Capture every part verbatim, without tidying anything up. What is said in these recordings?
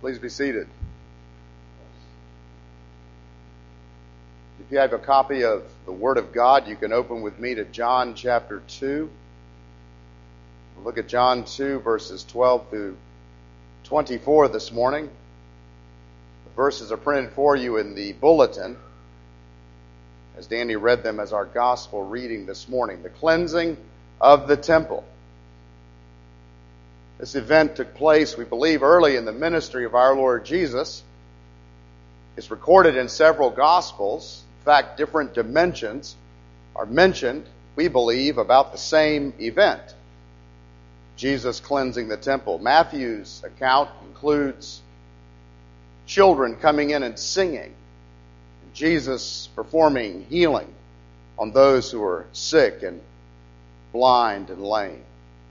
Please be seated. If you have a copy of the Word of God, you can open with me to John chapter two. We'll look at John two, verses twelve through twenty-four this morning. The verses are printed for you in the bulletin, as Danny read them as our gospel reading this morning. The cleansing of the temple. This event took place, we believe, early in the ministry of our Lord Jesus. It's recorded in several Gospels. In fact, different dimensions are mentioned, we believe, about the same event. Jesus cleansing the temple. Matthew's account includes children coming in and singing. And Jesus performing healing on those who are sick and blind and lame.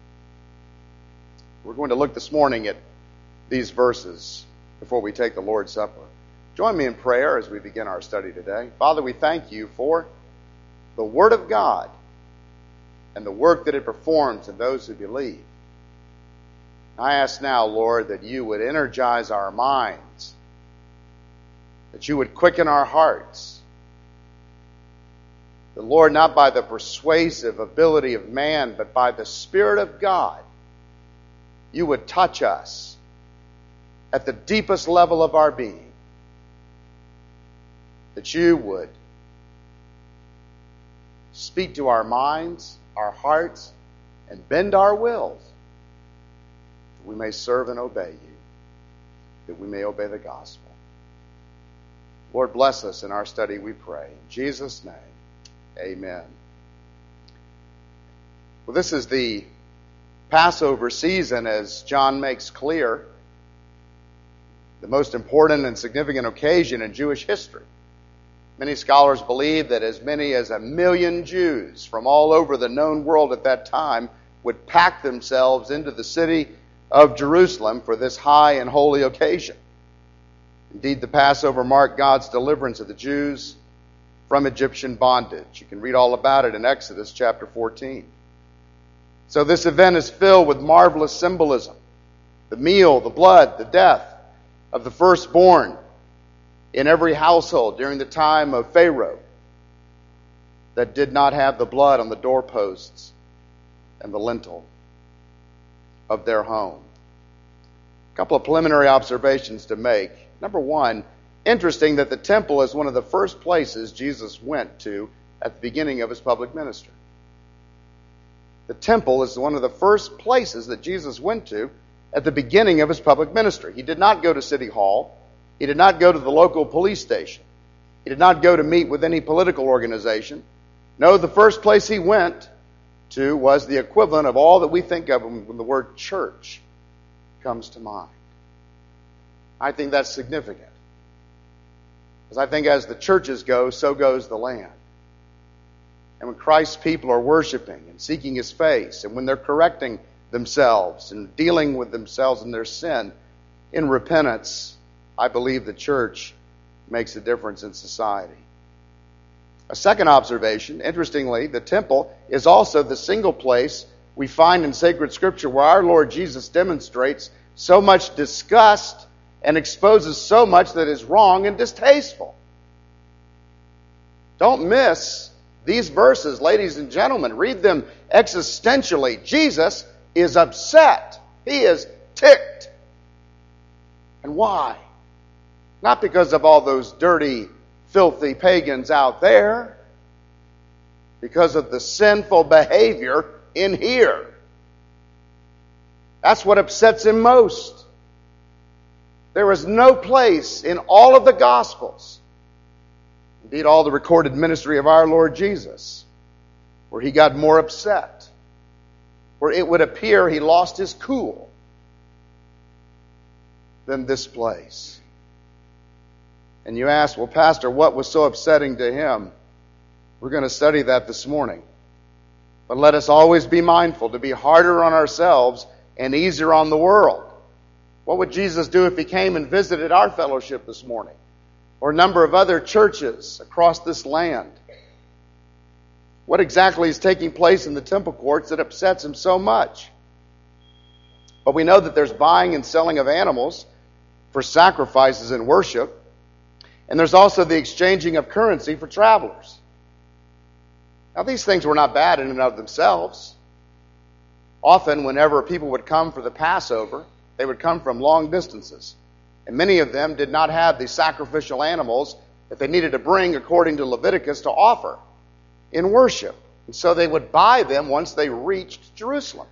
We're going to look this morning at these verses before we take the Lord's Supper. Join me in prayer as we begin our study today. Father, we thank you for the Word of God and the work that it performs in those who believe. I ask now, Lord, that you would energize our minds, that you would quicken our hearts. The Lord, not by the persuasive ability of man, but by the Spirit of God, you would touch us at the deepest level of our being. That you would speak to our minds, our hearts, and bend our wills, that we may serve and obey you, that we may obey the gospel. Lord, bless us in our study, we pray. In Jesus' name, amen. Well, this is the Passover season, as John makes clear, the most important and significant occasion in Jewish history. Many scholars believe that as many as a million Jews from all over the known world at that time would pack themselves into the city of Jerusalem for this high and holy occasion. Indeed, the Passover marked God's deliverance of the Jews from Egyptian bondage. You can read all about it in Exodus chapter fourteen. So this event is filled with marvelous symbolism. The meal, the blood, the death of the firstborn in every household during the time of Pharaoh that did not have the blood on the doorposts and the lintel of their home. A couple of preliminary observations to make. Number one, interesting that the temple is one of the first places Jesus went to at the beginning of his public ministry. The temple is one of the first places that Jesus went to at the beginning of his public ministry. He did not go to City Hall. He did not go to the local police station. He did not go to meet with any political organization. No, the first place he went to was the equivalent of all that we think of when the word church comes to mind. I think that's significant. Because I think as the churches go, so goes the land. And when Christ's people are worshiping and seeking his face, and when they're correcting themselves and dealing with themselves in their sin in repentance, I believe the church makes a difference in society. A second observation, interestingly, the temple is also the single place we find in sacred scripture where our Lord Jesus demonstrates so much disgust and exposes so much that is wrong and distasteful. Don't miss these verses, ladies and gentlemen. Read them existentially. Jesus is upset. He is ticked. And why? Not because of all those dirty, filthy pagans out there. Because of the sinful behavior in here. That's what upsets him most. There is no place in all of the Gospels, indeed all the recorded ministry of our Lord Jesus, where he got more upset, where it would appear he lost his cool, than this place. And you ask, well, Pastor, what was so upsetting to him? We're going to study that this morning. But let us always be mindful to be harder on ourselves and easier on the world. What would Jesus do if he came and visited our fellowship this morning? Or a number of other churches across this land? What exactly is taking place in the temple courts that upsets him so much? But we know that there's buying and selling of animals for sacrifices and worship. And there's also the exchanging of currency for travelers. Now, these things were not bad in and of themselves. Often, whenever people would come for the Passover, they would come from long distances. And many of them did not have the sacrificial animals that they needed to bring, according to Leviticus, to offer in worship. And so they would buy them once they reached Jerusalem.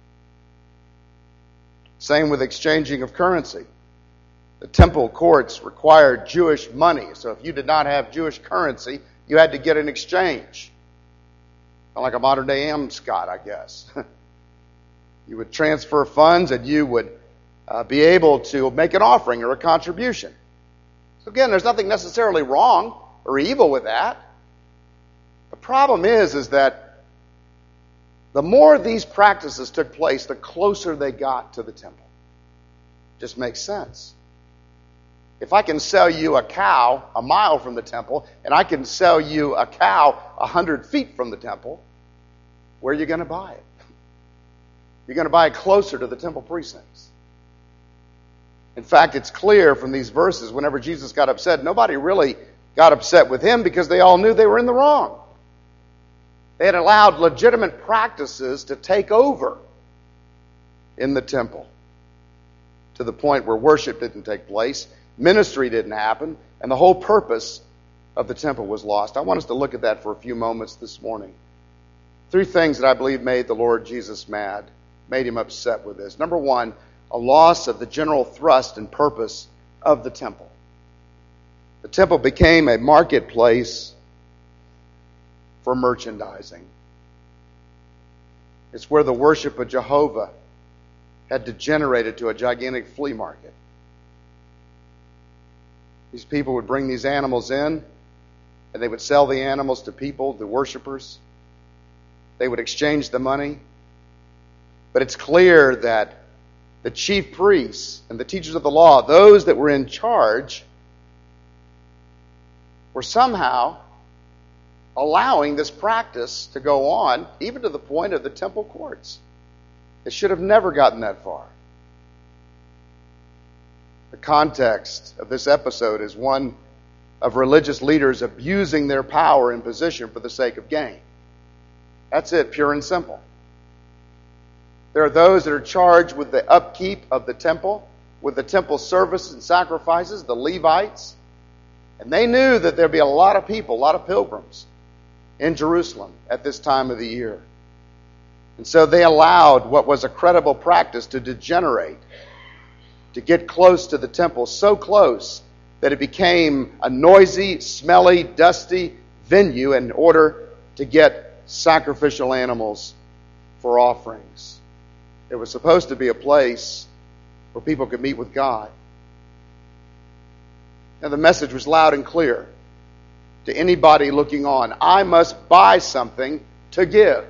Same with exchanging of currency. The temple courts required Jewish money. So if you did not have Jewish currency, you had to get an exchange. Kind of like a modern day Amscot, I guess. You would transfer funds and you would uh, be able to make an offering or a contribution. So again, there's nothing necessarily wrong or evil with that. The problem is, is that the more these practices took place, the closer they got to the temple. Just makes sense. If I can sell you a cow a mile from the temple, and I can sell you a cow a hundred feet from the temple, where are you going to buy it? You're going to buy it closer to the temple precincts. In fact, it's clear from these verses, whenever Jesus got upset, nobody really got upset with him because they all knew they were in the wrong. They had allowed legitimate practices to take over in the temple to the point where worship didn't take place, ministry didn't happen, and the whole purpose of the temple was lost. I want us to look at that for a few moments this morning. Three things that I believe made the Lord Jesus mad, made him upset with this. Number one, a loss of the general thrust and purpose of the temple. The temple became a marketplace for merchandising. It's where the worship of Jehovah had degenerated to a gigantic flea market. These people would bring these animals in, and they would sell the animals to people, the worshipers. They would exchange the money. But it's clear that the chief priests and the teachers of the law, those that were in charge, were somehow allowing this practice to go on, even to the point of the temple courts. It should have never gotten that far. The context of this episode is one of religious leaders abusing their power and position for the sake of gain. That's it, pure and simple. There are those that are charged with the upkeep of the temple, with the temple service and sacrifices, the Levites. And they knew that there'd be a lot of people, a lot of pilgrims in Jerusalem at this time of the year. And so they allowed what was a credible practice to degenerate, to get close to the temple, so close that it became a noisy, smelly, dusty venue in order to get sacrificial animals for offerings. It was supposed to be a place where people could meet with God. Now the message was loud and clear to anybody looking on. I must buy something to give.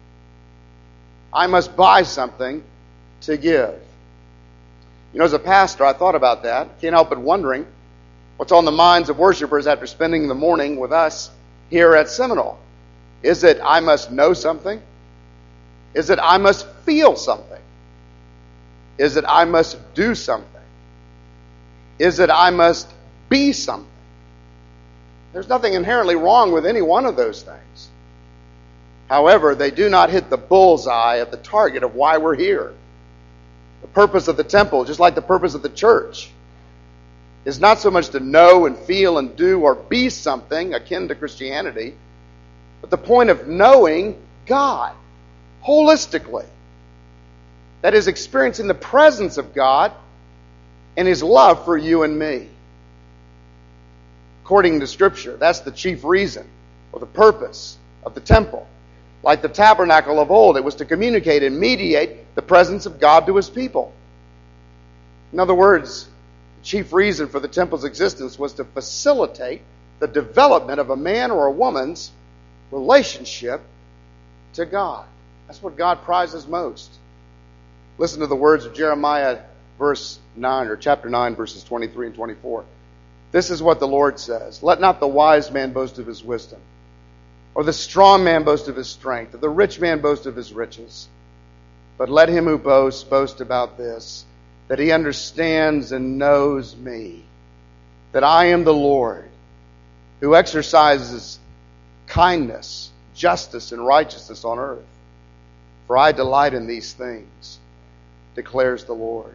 I must buy something to give. You know, as a pastor, I thought about that. Can't help but wondering what's on the minds of worshipers after spending the morning with us here at Seminole. Is it I must know something? Is it I must feel something? Is it I must do something? Is it I must be something? There's nothing inherently wrong with any one of those things. However, they do not hit the bullseye of the target of why we're here. The purpose of the temple, just like the purpose of the church, is not so much to know and feel and do or be something akin to Christianity, but the point of knowing God holistically. That is, experiencing the presence of God and His love for you and me. According to Scripture, that's the chief reason or the purpose of the temple. Like the tabernacle of old, it was to communicate and mediate the presence of God to His people. In other words, the chief reason for the temple's existence was to facilitate the development of a man or a woman's relationship to God. That's what God prizes most. Listen to the words of Jeremiah verse nine, or chapter nine, verses twenty-three and twenty-four. This is what the Lord says. Let not the wise man boast of his wisdom, or the strong man boast of his strength, or the rich man boast of his riches. But let him who boasts boast about this, that he understands and knows me, that I am the Lord who exercises kindness, justice, and righteousness on earth. For I delight in these things, declares the Lord.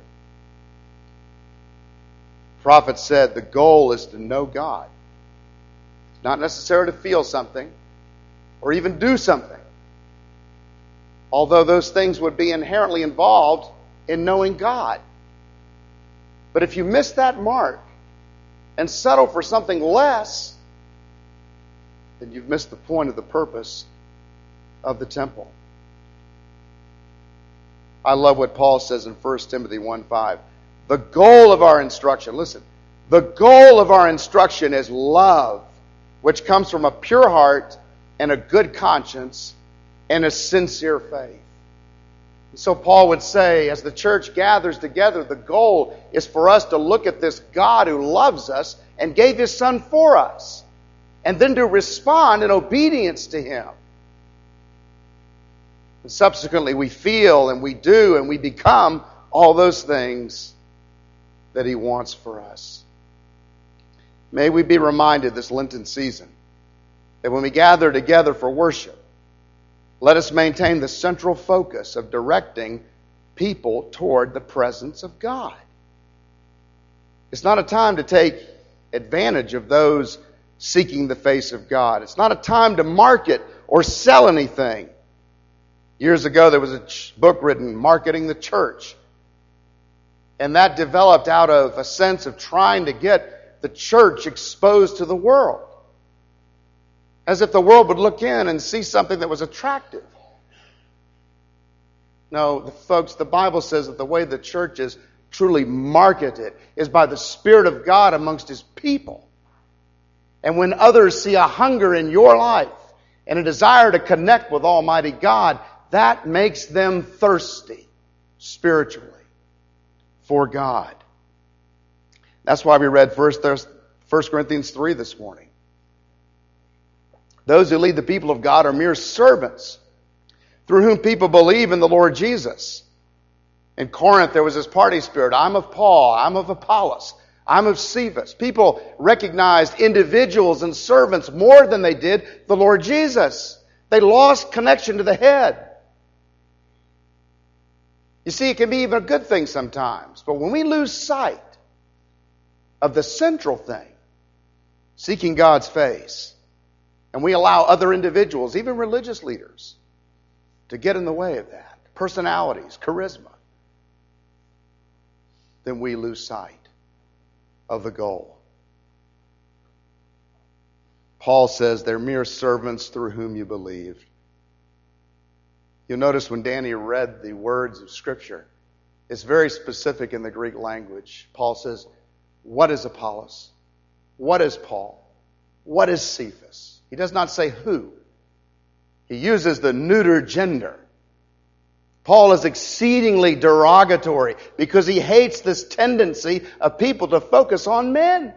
The prophet said the goal is to know God. It's not necessary to feel something or even do something, although those things would be inherently involved in knowing God. But if you miss that mark and settle for something less, then you've missed the point of the purpose of the temple. I love what Paul says in First Timothy one five. The goal of our instruction, listen, the goal of our instruction is love, which comes from a pure heart and a good conscience and a sincere faith. So Paul would say, as the church gathers together, the goal is for us to look at this God who loves us and gave His Son for us, and then to respond in obedience to Him. And subsequently, we feel and we do and we become all those things that He wants for us. May we be reminded this Lenten season that when we gather together for worship, let us maintain the central focus of directing people toward the presence of God. It's not a time to take advantage of those seeking the face of God. It's not a time to market or sell anything. Years ago, there was a book written, Marketing the Church. And that developed out of a sense of trying to get the church exposed to the world, as if the world would look in and see something that was attractive. No, the folks, the Bible says that the way the church is truly marketed is by the Spirit of God amongst His people. And when others see a hunger in your life and a desire to connect with Almighty God, that makes them thirsty spiritually for God. That's why we read First Corinthians three this morning. Those who lead the people of God are mere servants through whom people believe in the Lord Jesus. In Corinth, there was this party spirit. I'm of Paul. I'm of Apollos. I'm of Cephas. People recognized individuals and servants more than they did the Lord Jesus. They lost connection to the head. You see, it can be even a good thing sometimes. But when we lose sight of the central thing, seeking God's face, and we allow other individuals, even religious leaders, to get in the way of that, personalities, charisma, then we lose sight of the goal. Paul says they're mere servants through whom you believe. You'll notice when Danny read the words of Scripture, it's very specific in the Greek language. Paul says, what is Apollos? What is Paul? What is Cephas? He does not say who. He uses the neuter gender. Paul is exceedingly derogatory because he hates this tendency of people to focus on men.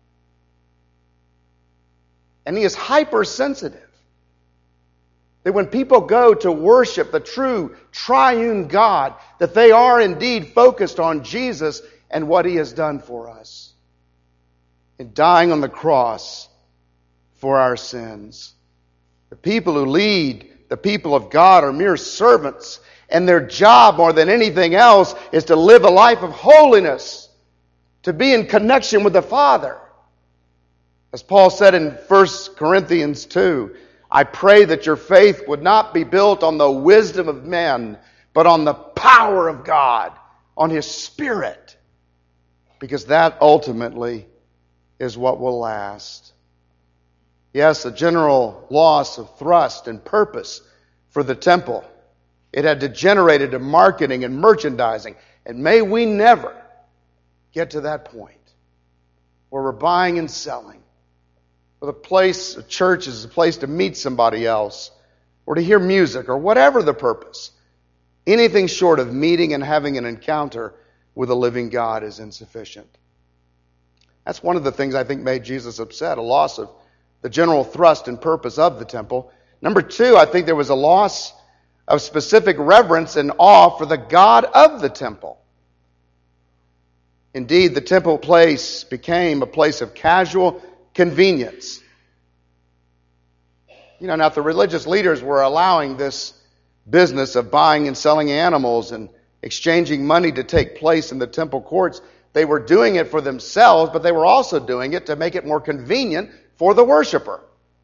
And he is hypersensitive. That when people go to worship the true triune God, that they are indeed focused on Jesus and what He has done for us in dying on the cross for our sins. The people who lead the people of God are mere servants, and their job more than anything else is to live a life of holiness, to be in connection with the Father. As Paul said in First Corinthians two, I pray that your faith would not be built on the wisdom of men, but on the power of God, on His Spirit, because that ultimately is what will last. Yes, a general loss of thrust and purpose for the temple. It had degenerated to marketing and merchandising. And may we never get to that point where we're buying and selling. Where the place, a church is a place to meet somebody else, or to hear music, or whatever the purpose. Anything short of meeting and having an encounter with a living God is insufficient. That's one of the things I think made Jesus upset, a loss of the general thrust and purpose of the temple. Number two, I think there was a loss of specific reverence and awe for the God of the temple. Indeed, the temple place became a place of casual convenience. You know, now if the religious leaders were allowing this business of buying and selling animals and exchanging money to take place in the temple courts, they were doing it for themselves, but they were also doing it to make it more convenient for the worshiper.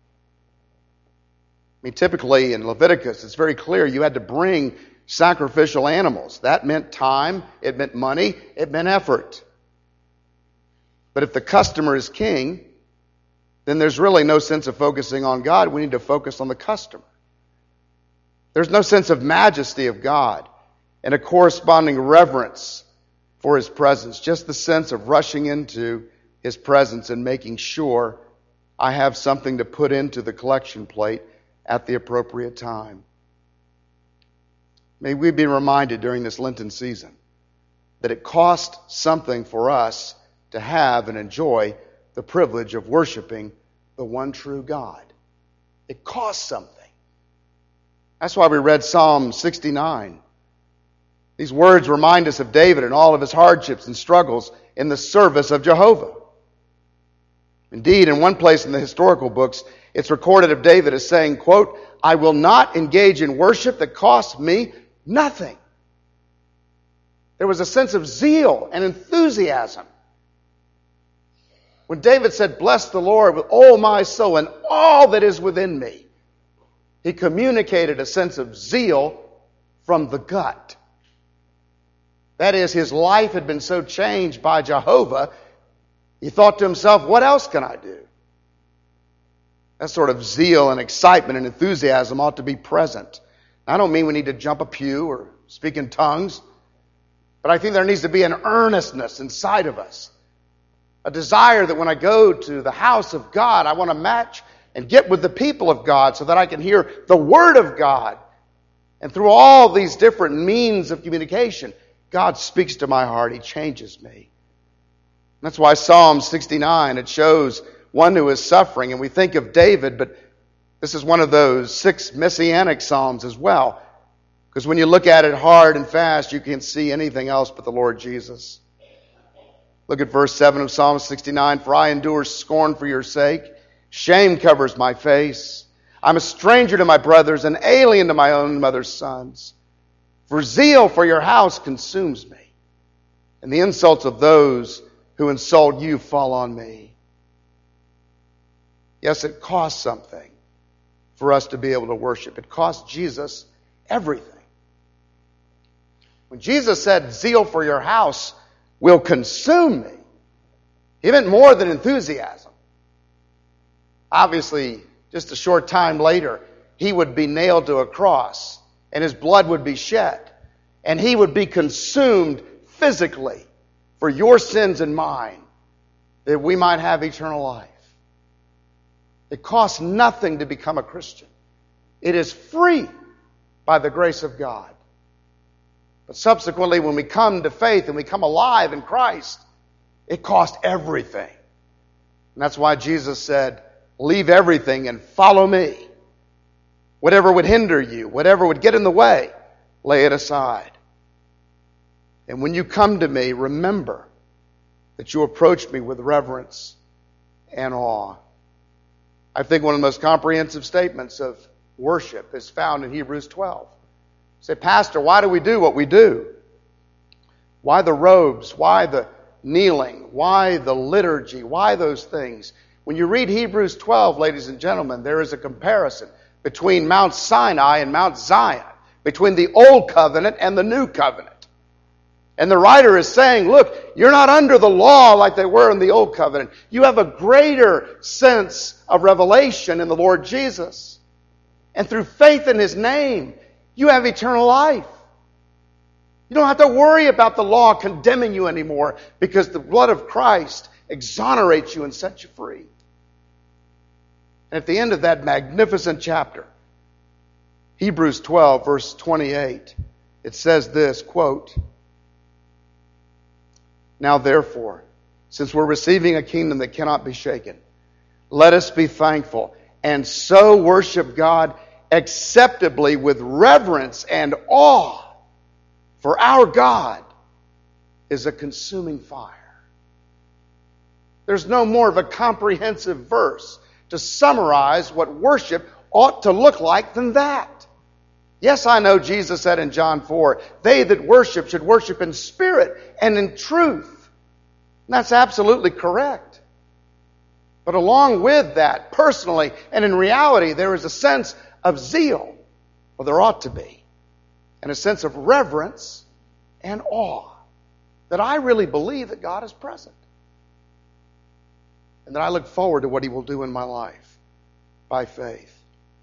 I mean, typically in Leviticus, it's very clear you had to bring sacrificial animals. That meant time, it meant money, it meant effort. But if the customer is king, then there's really no sense of focusing on God. We need to focus on the customer. There's no sense of majesty of God and a corresponding reverence for His presence. Just the sense of rushing into His presence and making sure I have something to put into the collection plate at the appropriate time. May we be reminded during this Lenten season that it costs something for us to have and enjoy the privilege of worshiping the one true God. It costs something. That's why we read Psalm sixty-nine. These words remind us of David and all of his hardships and struggles in the service of Jehovah. Indeed, in one place in the historical books, it's recorded of David as saying, quote, "I will not engage in worship that costs me nothing." There was a sense of zeal and enthusiasm. When David said, "Bless the Lord with all my soul and all that is within me," he communicated a sense of zeal from the gut. That is, his life had been so changed by Jehovah, he thought to himself, what else can I do? That sort of zeal and excitement and enthusiasm ought to be present. I don't mean we need to jump a pew or speak in tongues, but I think there needs to be an earnestness inside of us. A desire that when I go to the house of God, I want to match and get with the people of God so that I can hear the Word of God. And through all these different means of communication, God speaks to my heart. He changes me. That's why Psalm sixty-nine, it shows one who is suffering. And we think of David, but this is one of those six messianic psalms as well. Because when you look at it hard and fast, you can't see anything else but the Lord Jesus. Look at verse seven of Psalm sixty-nine. "For I endure scorn for your sake. Shame covers my face. I'm a stranger to my brothers, an alien to my own mother's sons. For zeal for your house consumes me, and the insults of those who insult you fall on me." Yes, it costs something for us to be able to worship. It cost Jesus everything. When Jesus said, "Zeal for your house will consume me," he meant more than enthusiasm. Obviously, just a short time later, he would be nailed to a cross, and his blood would be shed, and he would be consumed physically for your sins and mine, that we might have eternal life. It costs nothing to become a Christian. It is free by the grace of God. But subsequently, when we come to faith and we come alive in Christ, it cost everything. And that's why Jesus said, "Leave everything and follow me. Whatever would hinder you, whatever would get in the way, lay it aside. And when you come to me, remember that you approach me with reverence and awe." I think one of the most comprehensive statements of worship is found in Hebrews twelve. You say, "Pastor, why do we do what we do? Why the robes? Why the kneeling? Why the liturgy? Why those things?" When you read Hebrews twelve, ladies and gentlemen, there is a comparison between Mount Sinai and Mount Zion, between the Old Covenant and the New Covenant. And the writer is saying, look, you're not under the law like they were in the Old Covenant. You have a greater sense of revelation in the Lord Jesus. And through faith in His name, you have eternal life. You don't have to worry about the law condemning you anymore because the blood of Christ exonerates you and sets you free. And at the end of that magnificent chapter, Hebrews twelve, verse twenty-eight, it says this, quote, "Now therefore, since we're receiving a kingdom that cannot be shaken, let us be thankful and so worship God acceptably with reverence and awe. For our God is a consuming fire." There's no more of a comprehensive verse to summarize what worship ought to look like than that. Yes, I know Jesus said in John four, they that worship should worship in spirit and in truth. And that's absolutely correct. But along with that, personally and in reality, there is a sense of zeal, or there ought to be, and a sense of reverence and awe that I really believe that God is present. And that I look forward to what He will do in my life by faith.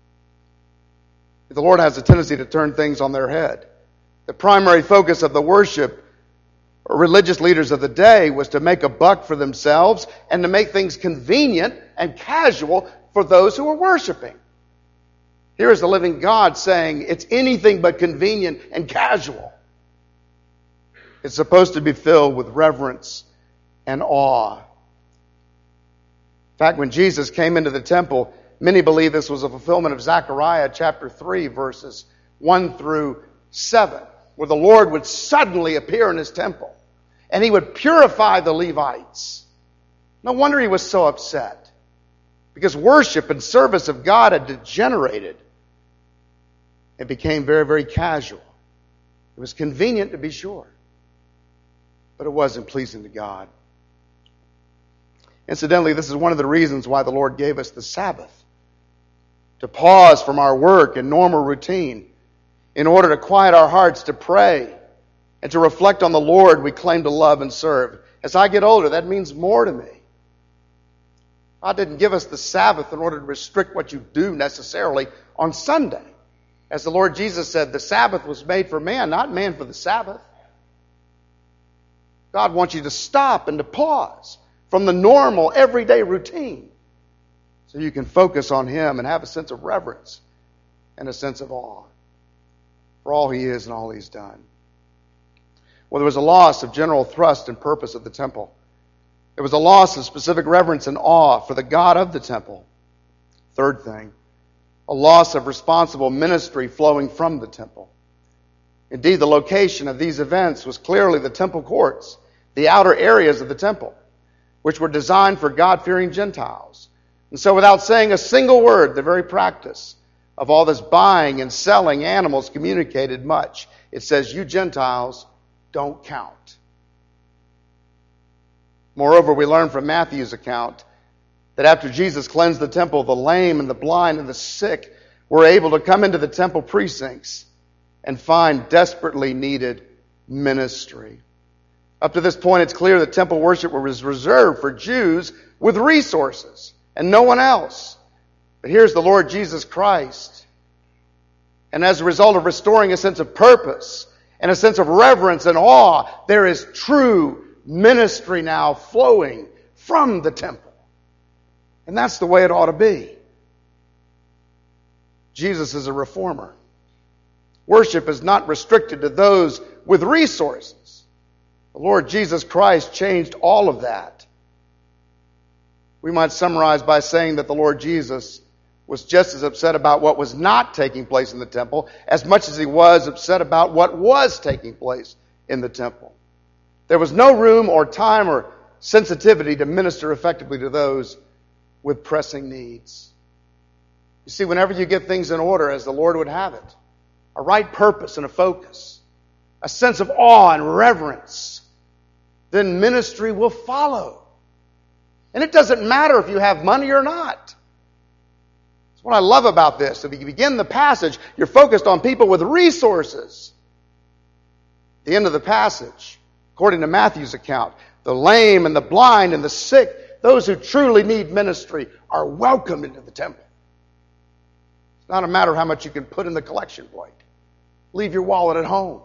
The Lord has a tendency to turn things on their head. The primary focus of the worship or religious leaders of the day was to make a buck for themselves and to make things convenient and casual for those who were worshiping. Here is the living God saying it's anything but convenient and casual. It's supposed to be filled with reverence and awe. In fact, when Jesus came into the temple, many believe this was a fulfillment of Zechariah chapter three, verses one through seven, where the Lord would suddenly appear in His temple, and He would purify the Levites. No wonder He was so upset, because worship and service of God had degenerated. It became very, very casual. It was convenient, to be sure, but it wasn't pleasing to God. Incidentally, this is one of the reasons why the Lord gave us the Sabbath. To pause from our work and normal routine in order to quiet our hearts to pray and to reflect on the Lord we claim to love and serve. As I get older, that means more to me. God didn't give us the Sabbath in order to restrict what you do necessarily on Sunday. As the Lord Jesus said, the Sabbath was made for man, not man for the Sabbath. God wants you to stop and to pause from the normal, everyday routine so you can focus on Him and have a sense of reverence and a sense of awe for all He is and all He's done. Well, there was a loss of general thrust and purpose of the temple. There was a loss of specific reverence and awe for the God of the temple. Third thing, a loss of responsible ministry flowing from the temple. Indeed, the location of these events was clearly the temple courts, the outer areas of the temple, which were designed for God-fearing Gentiles. And so without saying a single word, the very practice of all this buying and selling animals communicated much. It says, you Gentiles don't count. Moreover, we learn from Matthew's account that after Jesus cleansed the temple, the lame and the blind and the sick were able to come into the temple precincts and find desperately needed ministry. Up to this point, it's clear that temple worship was reserved for Jews with resources and no one else. But here's the Lord Jesus Christ. And as a result of restoring a sense of purpose and a sense of reverence and awe, there is true ministry now flowing from the temple. And that's the way it ought to be. Jesus is a reformer. Worship is not restricted to those with resources. The Lord Jesus Christ changed all of that. We might summarize by saying that the Lord Jesus was just as upset about what was not taking place in the temple as much as He was upset about what was taking place in the temple. There was no room or time or sensitivity to minister effectively to those with pressing needs. You see, whenever you get things in order as the Lord would have it, a right purpose and a focus, a sense of awe and reverence, then ministry will follow. And it doesn't matter if you have money or not. That's what I love about this. If you begin the passage, you're focused on people with resources. At the end of the passage, according to Matthew's account, the lame and the blind and the sick, those who truly need ministry, are welcomed into the temple. It's not a matter of how much you can put in the collection plate. Leave your wallet at home.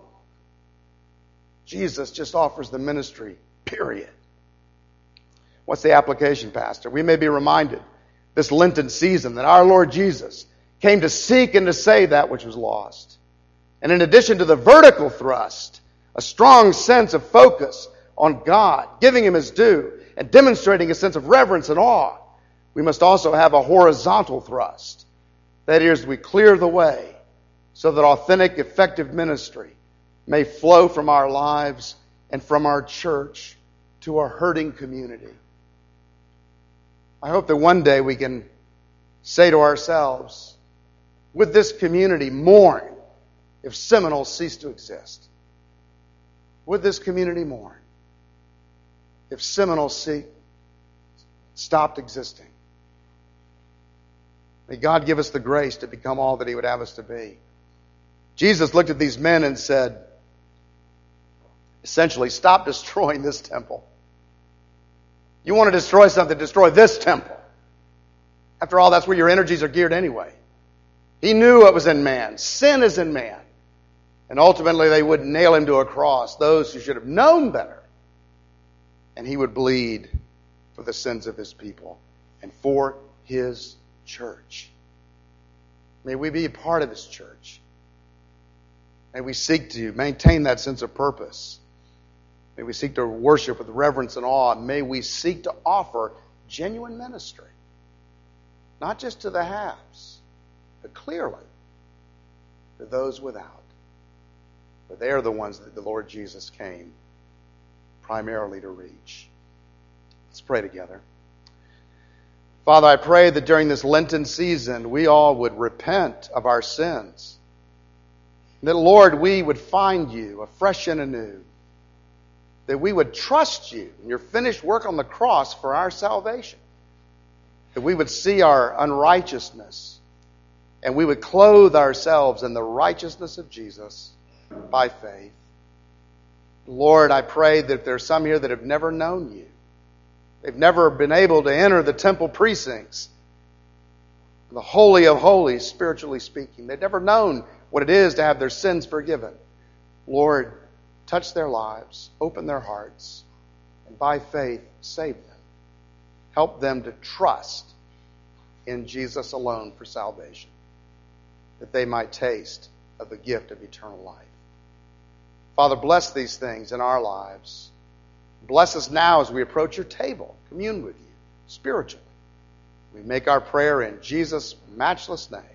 Jesus just offers the ministry, period. What's the application, Pastor? We may be reminded this Lenten season that our Lord Jesus came to seek and to save that which was lost. And in addition to the vertical thrust, a strong sense of focus on God, giving Him His due, and demonstrating a sense of reverence and awe, we must also have a horizontal thrust. That is, we clear the way so that authentic, effective ministry may flow from our lives and from our church to a hurting community. I hope that one day we can say to ourselves, would this community mourn if Seminole ceased to exist? Would this community mourn if Seminole ce- stopped existing? May God give us the grace to become all that He would have us to be. Jesus looked at these men and said, essentially, stop destroying this temple. You want to destroy something, destroy this temple. After all, that's where your energies are geared anyway. He knew what was in man. Sin is in man. And ultimately they would nail him to a cross, those who should have known better. And he would bleed for the sins of his people and for his church. May we be a part of his church. May we seek to maintain that sense of purpose. May we seek to worship with reverence and awe. May we seek to offer genuine ministry. Not just to the haves, but clearly to those without. For they are the ones that the Lord Jesus came primarily to reach. Let's pray together. Father, I pray that during this Lenten season we all would repent of our sins. That, Lord, we would find you afresh and anew. That we would trust you in your finished work on the cross for our salvation. That we would see our unrighteousness and we would clothe ourselves in the righteousness of Jesus by faith. Lord, I pray that if there's some here that have never known you, they've never been able to enter the temple precincts, the Holy of Holies, spiritually speaking. They've never known what it is to have their sins forgiven. Lord, touch their lives, open their hearts, and by faith, save them. Help them to trust in Jesus alone for salvation, that they might taste of the gift of eternal life. Father, bless these things in our lives. Bless us now as we approach your table, commune with you spiritually. We make our prayer in Jesus' matchless name.